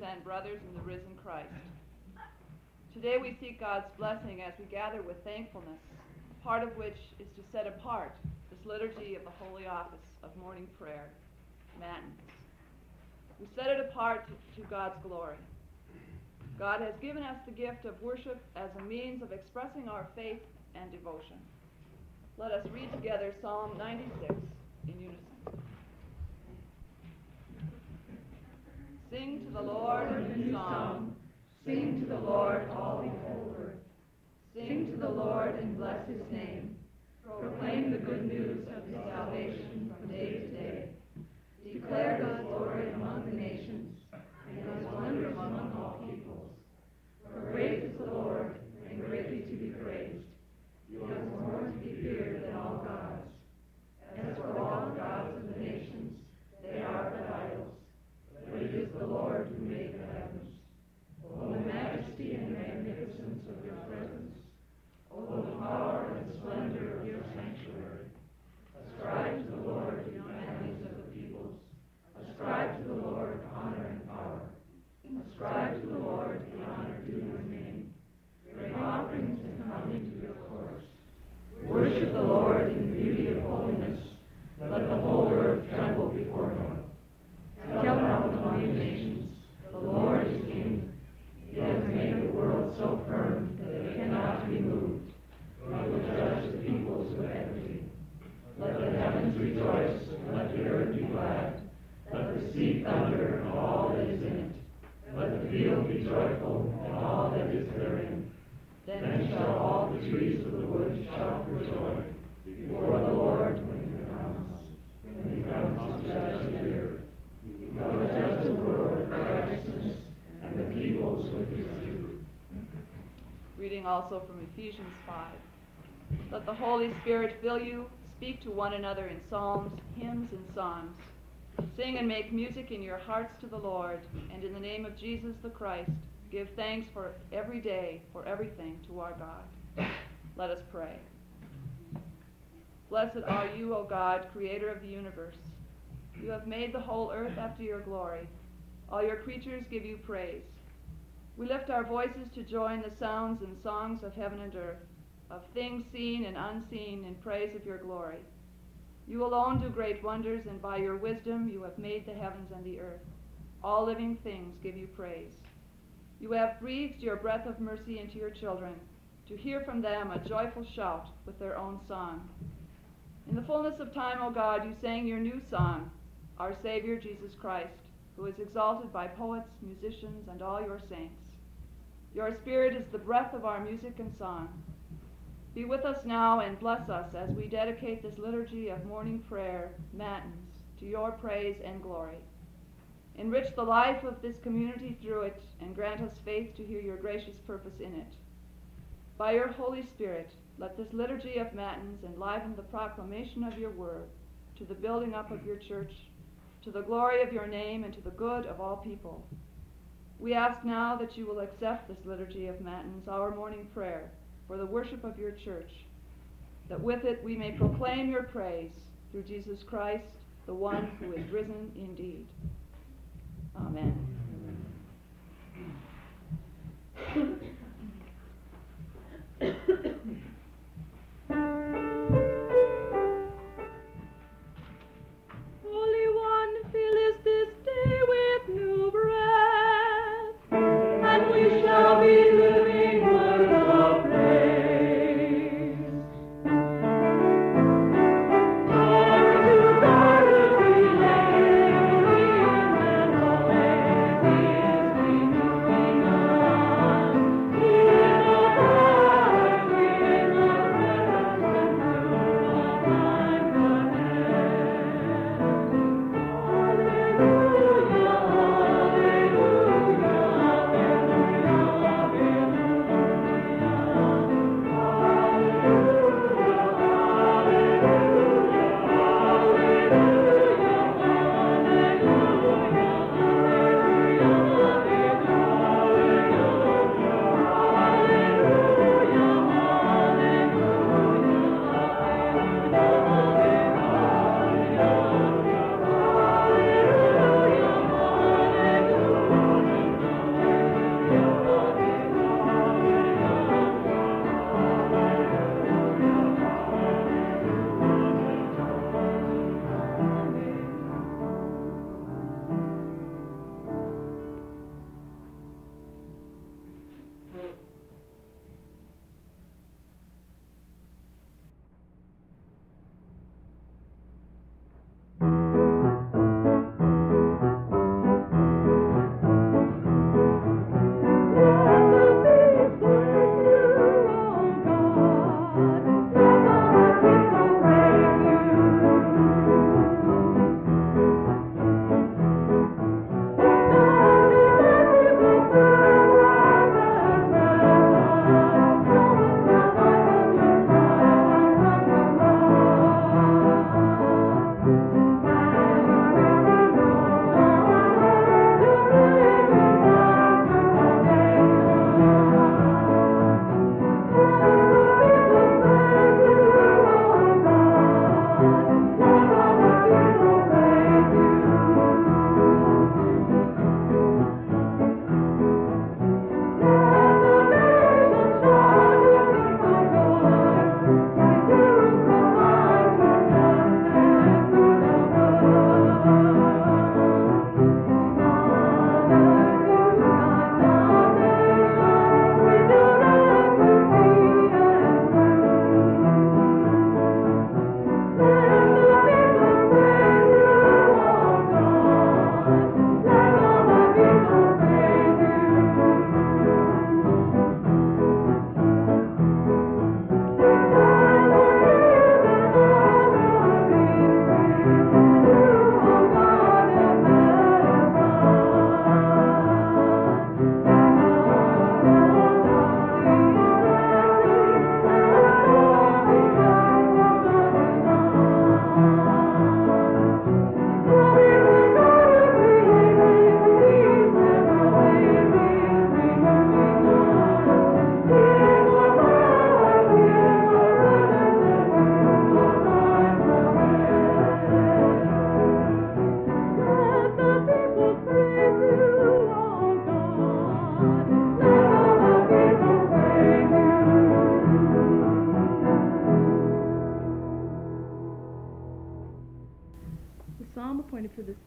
and brothers in the risen Christ. Today we seek God's blessing as we gather with thankfulness, part of which is to set apart this liturgy of the holy office of morning prayer, matins. We set it apart to God's glory. God has given us the gift of worship as a means of expressing our faith and devotion. Let us read together Psalm 96 in unison. Sing to the Lord a new song. Sing to the Lord, all the whole earth. Sing to the Lord and bless his name. Proclaim the good news of his salvation from day to day. Declare God's glory among the nations and his wonders among all peoples. For great is the Lord and greatly to be praised. He is more to be feared than all gods. As for all the gods of the nations, they are but idols. But it is the Lord who made the heavens. O the majesty and magnificence of your presence. O the power and splendor of your sanctuary. Ascribe to the Lord the families of the peoples. Ascribe to the Lord honor and power. Ascribe to the Lord the honor due your name. Bring offerings and come into your courts. Worship the Lord in the beauty of holiness. Let the whole earth tremble before him. Tell out among the nations, the Lord is king. He has made the world so firm that it cannot be moved. He will judge the peoples with equity. Let the heavens rejoice, and let the earth be glad. Let the sea thunder, and all that is in it. Let the field be joyful, and all that is therein. Then shall all the trees of the wood shout for joy before the Lord when he comes to judge the earth. He will judge the world with righteousness and the peoples with his truth. Reading also from Ephesians 5. Let the Holy Spirit fill you. Speak to one another in psalms, hymns, and songs. Sing and make music in your hearts to the Lord, and in the name of Jesus the Christ, give thanks for every day, for everything to our God. Let us pray. Blessed are you, O God, creator of the universe. You have made the whole earth after your glory. All your creatures give you praise. We lift our voices to join the sounds and songs of heaven and earth, of things seen and unseen, in praise of your glory. You alone do great wonders, and by your wisdom you have made the heavens and the earth. All living things give you praise. You have breathed your breath of mercy into your children, to hear from them a joyful shout with their own song. In the fullness of time, O God, you sang your new song, our Savior Jesus Christ, who is exalted by poets, musicians, and all your saints. Your Spirit is the breath of our music and song. Be with us now and bless us as we dedicate this liturgy of morning prayer, matins, to your praise and glory. Enrich the life of this community through it, and grant us faith to hear your gracious purpose in it. By your Holy Spirit, let this liturgy of matins enliven the proclamation of your word, to the building up of your church, to the glory of your name, and to the good of all people. We ask now that you will accept this liturgy of matins, our morning prayer, for the worship of your church, that with it we may proclaim your praise through Jesus Christ, the one who is risen indeed. Amen. Holy One, fill us this day with new breath, and we shall be living words of praise. Glory to God, we lay in and always.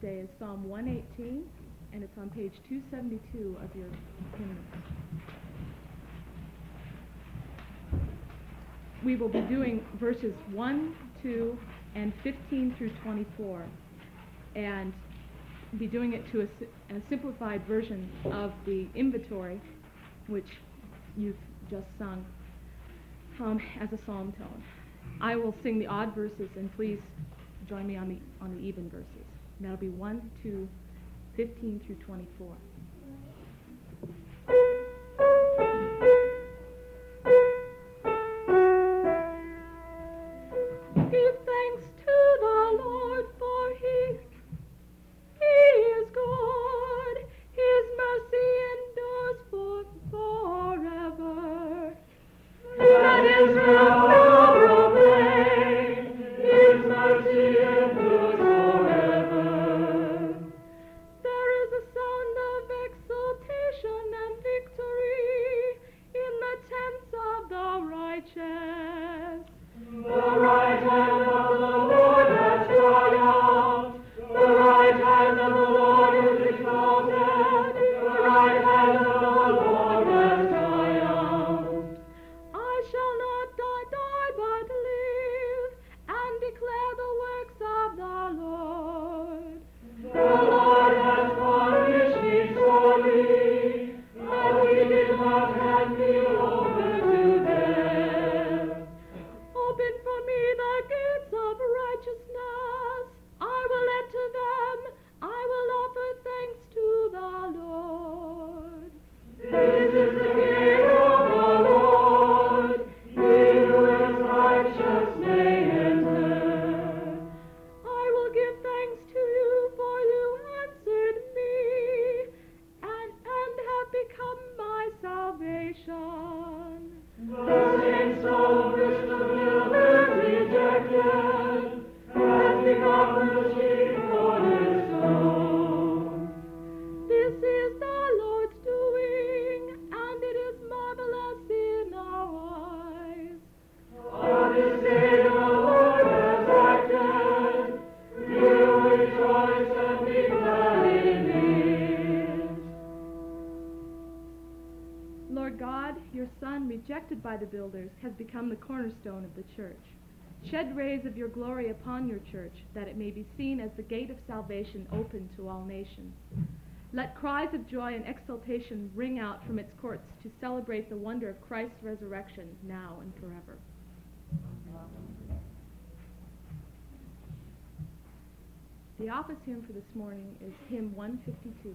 today is Psalm 118, and it's on page 272 of your hymnals. We will be doing verses 1, 2, and 15 through 24, and be doing it to a simplified version of the inventory, which you've just sung as a psalm tone. I will sing the odd verses, and please join me on the even verses. And that'll be 1, 2, 15 through 24. Give thanks to the Lord, for He is good. His mercy endures forever. Let Israel now proclaim, His mercy endures forever. There is a sound of exultation and victory in the tents of the righteous. The right hand of the Lord has triumphed. The right hand of the Lord is exalted. The right hand of the Lord has triumphed. I shall not die, but live, and declare the works of the Lord. The Lord has punished me sorely, but He did not hand me over to death. Open for me the gates of righteousness. I will enter them. I will offer thanks to the Lord. This is the gate of the Lord. He who is righteous may enter. I will give thanks to you, for you answered me, and have become my salvation. The same stone which the builders rejected has become the chief cornerstone. This is the Lord's doing, and it is marvelous in our eyes. On this day the Lord has acted. We will rejoice and be glad in it. Lord God, your Son, rejected by the builders, has become the cornerstone of the church. Shed rays of your glory upon your church, that it may be seen as the gate of salvation open to all nations. Let cries of joy and exultation ring out from its courts to celebrate the wonder of Christ's resurrection now and forever. The office hymn for this morning is hymn 152.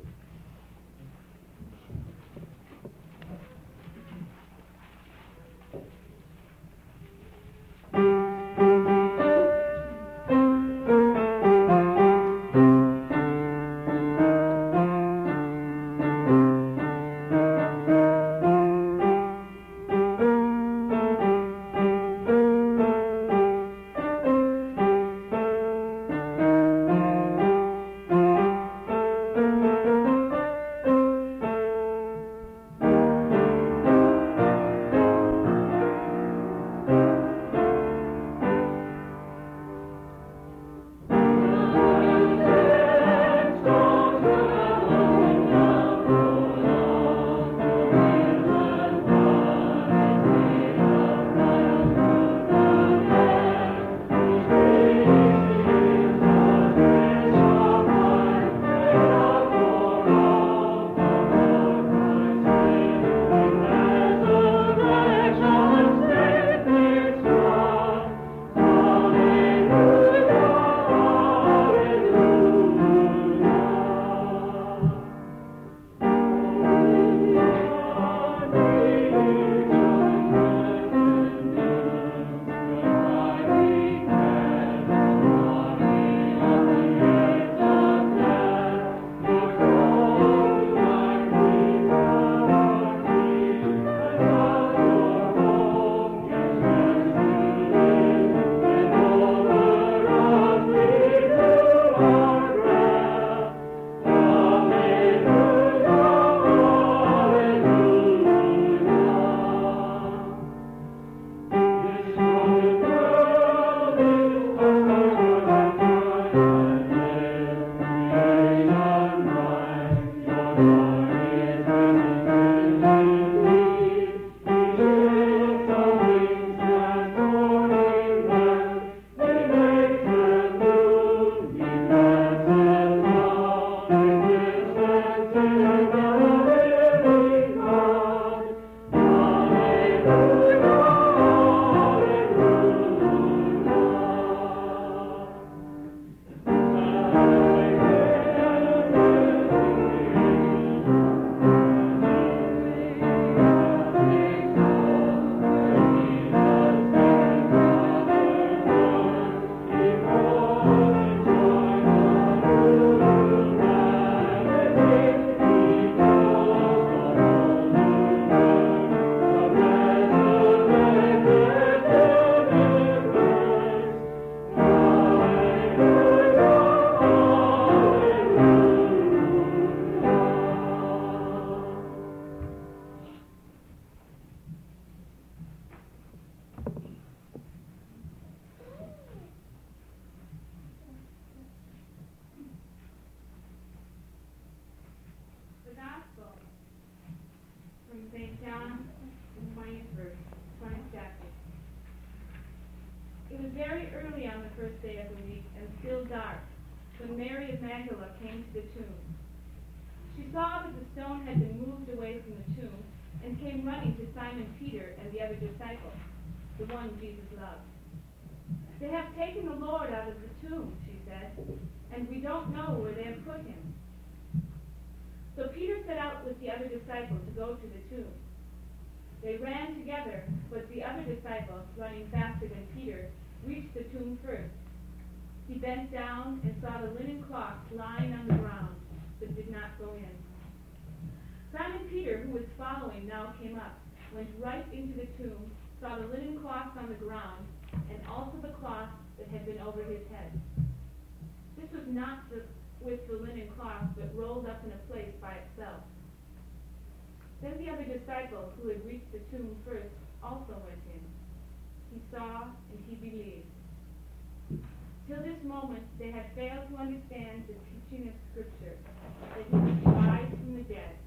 when Mary of Magdala came to the tomb. She saw that the stone had been moved away from the tomb and came running to Simon Peter and the other disciple, the one Jesus loved. "They have taken the Lord out of the tomb," she said, "and we don't know where they have put him." So Peter set out with the other disciple to go to the tomb. They ran together, but the other disciple, running faster than Peter, reached the tomb first. He bent down and saw the linen cloth lying on the ground, but did not go in. Simon Peter, who was following, now came up, went right into the tomb, saw the linen cloth on the ground, and also the cloth that had been over his head. This was not with the linen cloth, but rolled up in a place by itself. Then the other disciple, who had reached the tomb first, also went in. He saw and he believed. Till this moment they had failed to understand the teaching of Scripture, that he would rise from the dead.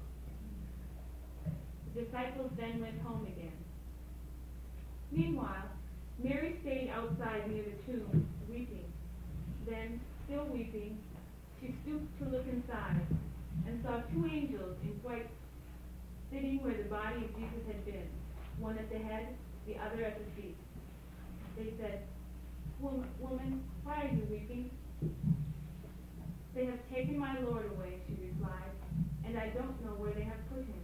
The disciples then went home again. Meanwhile, Mary stayed outside near the tomb, weeping. Then, still weeping, she stooped to look inside, and saw two angels in white sitting where the body of Jesus had been, one at the head, the other at the feet. They said, "Woman, why are you weeping?" "They have taken my Lord away," she replied, "and I don't know where they have put him."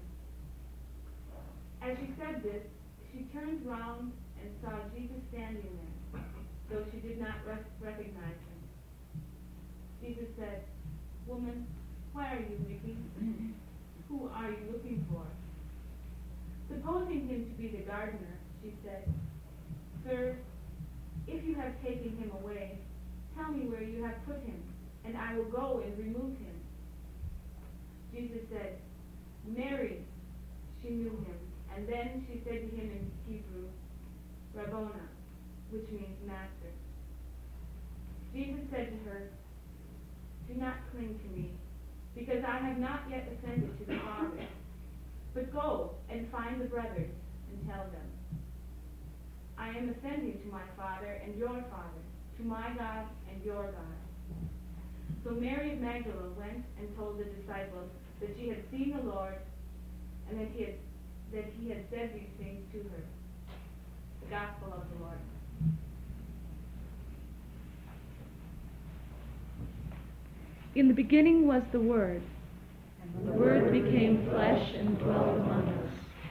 As she said this, she turned round and saw Jesus standing there, though she did not recognize him. Jesus said, "Woman, why are you weeping? Who are you looking for?" Supposing him to be the gardener, she said, "Sir, if you have taken him away, tell me where you have put him, and I will go and remove him." Jesus said, "Mary." She knew him, and then she said to him in Hebrew, "Rabboni," which means master. Jesus said to her, "Do not cling to me, because I have not yet ascended to the Father. But go and find the brothers and tell them, I am ascending to my Father and your Father, to my God and your God." So Mary of Magdala went and told the disciples that she had seen the Lord, and that he had said these things to her. The Gospel of the Lord. In the beginning was the Word, and the Word became flesh and dwelt among us.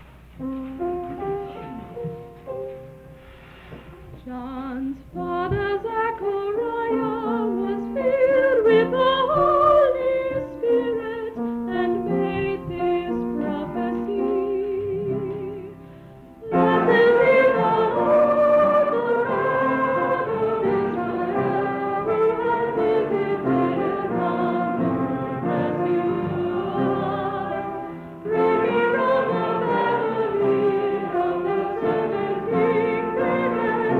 John's father Zechariah was filled with the Holy Spirit and made this prophecy. Blessed be the Lord, the God of Israel, who has visited us as you are. Bring me from the family of the servant King David, the power of salvation. Blessed be the Lord, the God of Israel, who has visited us as you are. Bring me from the family of the servant King David, the power of salvation.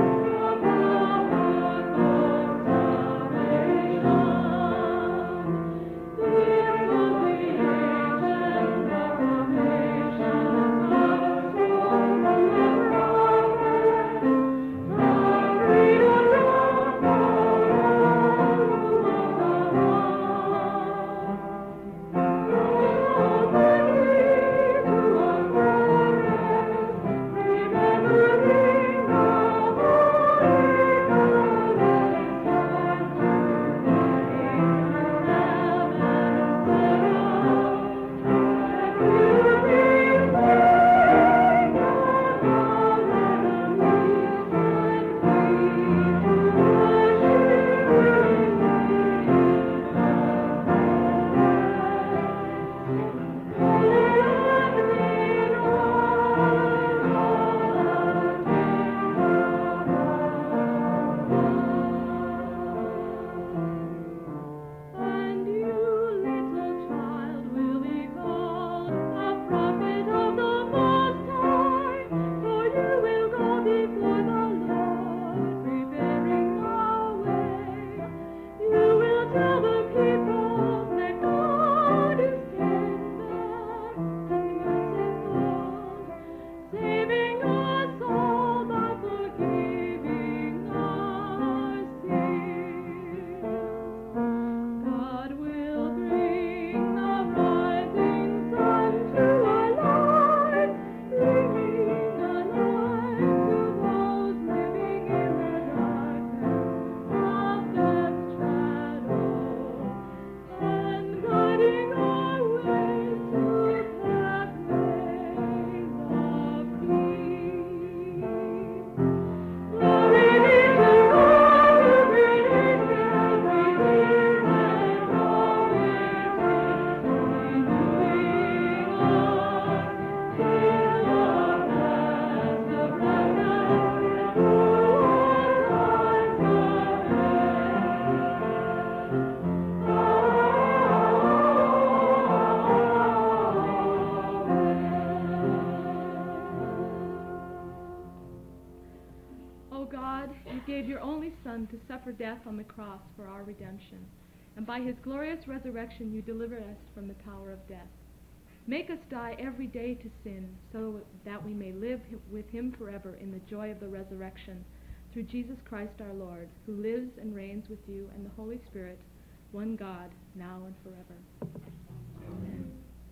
Son to suffer death on the cross for our redemption, and by his glorious resurrection you deliver us from the power of death. Make us die every day to sin, so that we may live with him forever in the joy of the resurrection, through Jesus Christ our Lord, who lives and reigns with you and the Holy Spirit, one God, now and forever. Amen.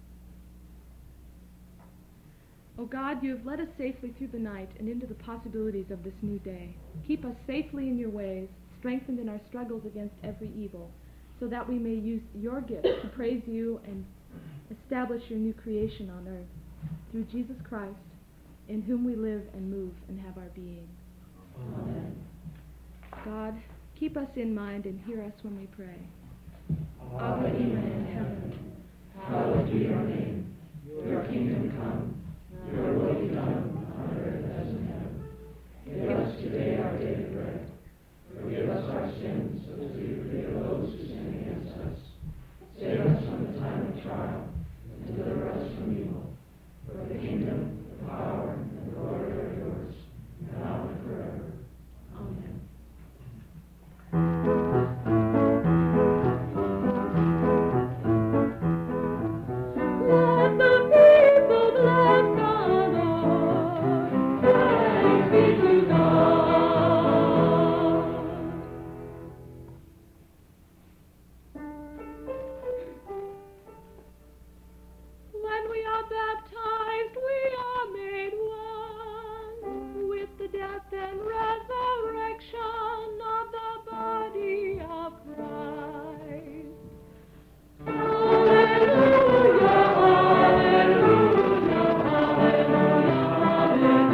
O God, you have led us safely through the night and into the possibilities of this new day. Keep us safely in your ways, strengthened in our struggles against every evil, so that we may use your gifts to praise you and establish your new creation on earth. Through Jesus Christ, in whom we live and move and have our being. Amen. God, keep us in mind and hear us when we pray. Our Father in heaven, hallowed be your name. Your kingdom come, your will be done on earth as in heaven. Give us today our daily bread. Forgive us our sins as we forgive those who sin against us. Save us from the time of trial, and deliver us from evil. For the kingdom, the power, and the glory are yours, now and forever. Amen. Let the people bless the Lord. Praise be to God. When we are baptized, we are made one with the death and resurrection of the body of Christ. Hallelujah, hallelujah, hallelujah,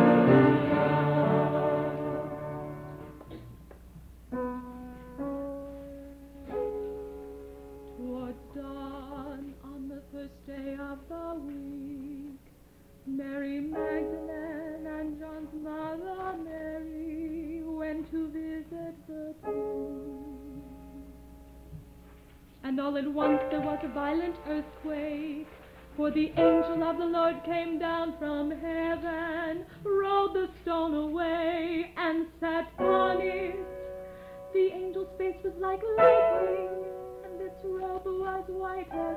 hallelujah. Towards dawn on the first day of the week, Mary Magdalene and John's mother Mary went to visit the tomb. And all at once there was a violent earthquake, for the angel of the Lord came down from heaven, rolled the stone away, and sat on it. The angel's face was like lightning, and its robe was white as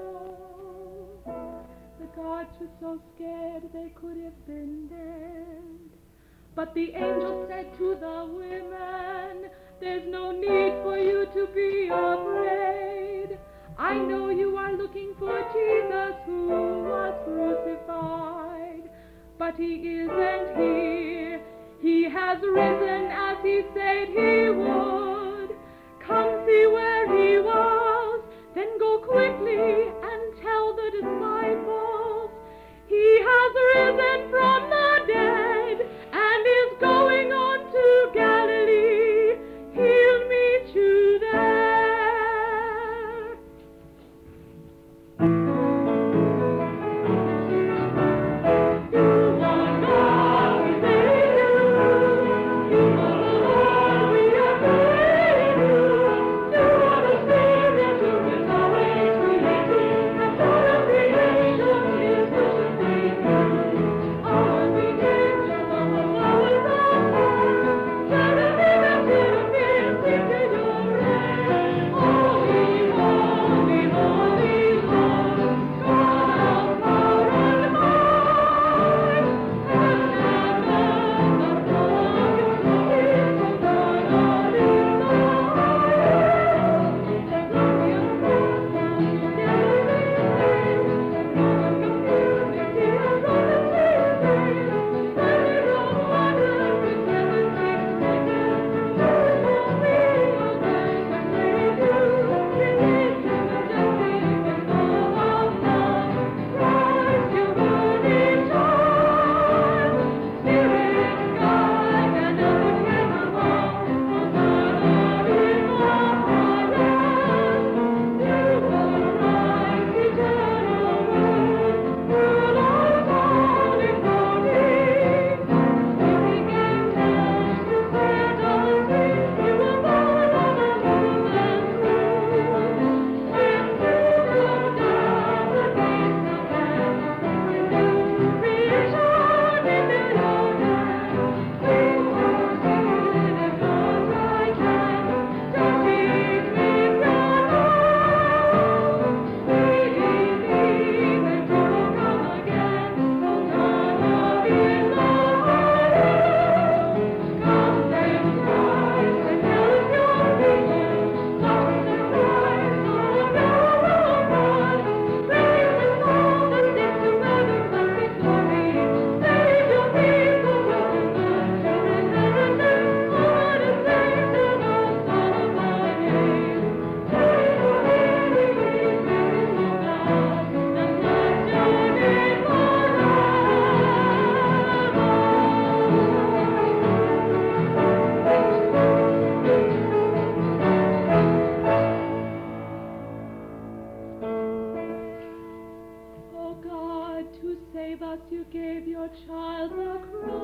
snow. The guards were so scared they could have been dead. But the angel said to the women, "There's no need for you to be afraid. I know you are looking for Jesus who was crucified, but he isn't here. He has risen as he said he would. Come see where he was, then go quickly and tell the disciples, he has risen from the dead and is going on to Galilee. He'll meet you there." You are God, we thank you. You are the Lord, we are you gave your child the crown.